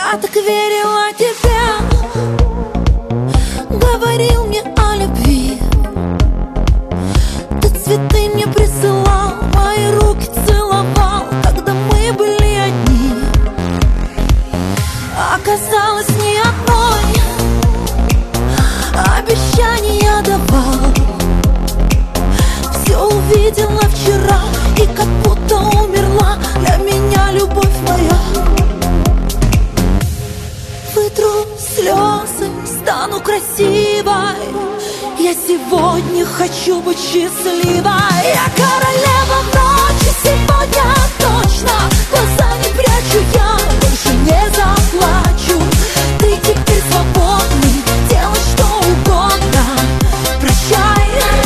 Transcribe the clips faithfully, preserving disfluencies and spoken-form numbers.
Я так верила тебе, говорил мне о любви. Ты цветы мне присылал, мои руки целовал, когда мы были одни. Оказалось, ни одной обещания давал. Все увидела вчера и как будто умерла для меня любовь моя. Вытру слезы, стану красивой. Я сегодня хочу быть счастливой. Я королева ночи, сегодня точно. Глаза не прячу, я больше не заплачу. Ты теперь свободный, делай что угодно. Прощай.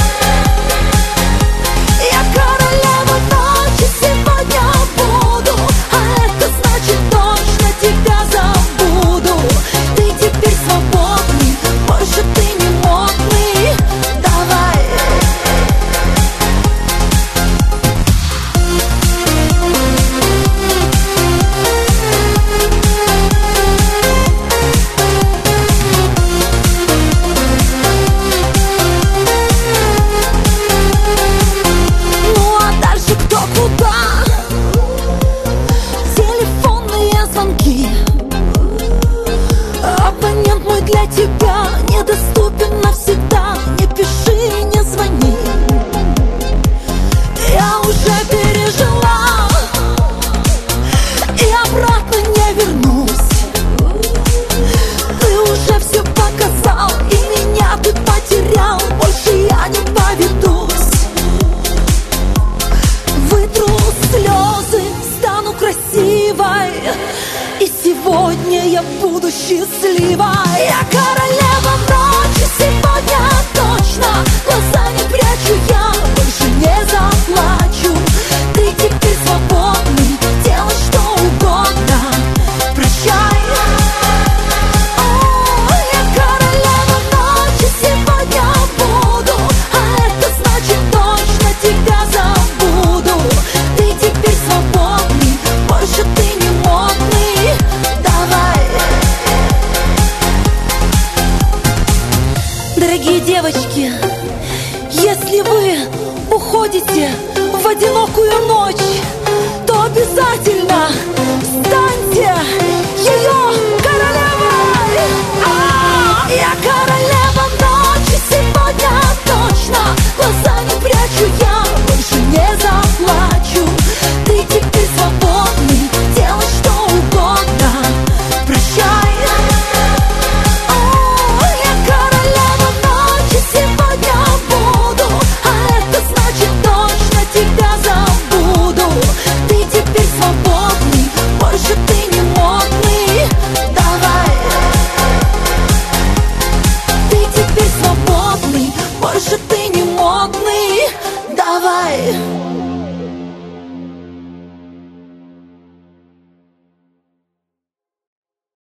Я королева ночи, сегодня буду, а это значит точно тебя забуду. Ты теперь свободный, больше ты не модный. Давай. Ну а дальше кто куда? Телефонные звонки. Абонент мой для тебя недоступен навсегда. Не пиши, не звони. Я уже пережила и обратно не вернусь. Ты уже все показал, и меня ты потерял. Больше я не поведусь. Вытру слезы, стану красивой. И сегодня я буду счастливой. Я королева ночи, сегодня точно. Глаза не прячу, я больше не заплачу. Ты теперь свободный, делай что угодно. Прощай. О, я королева ночи, сегодня буду, а это значит точно тебя забуду. Ты теперь свободный, больше ты не модный. Давай. Дорогие девочки, если вы уходите,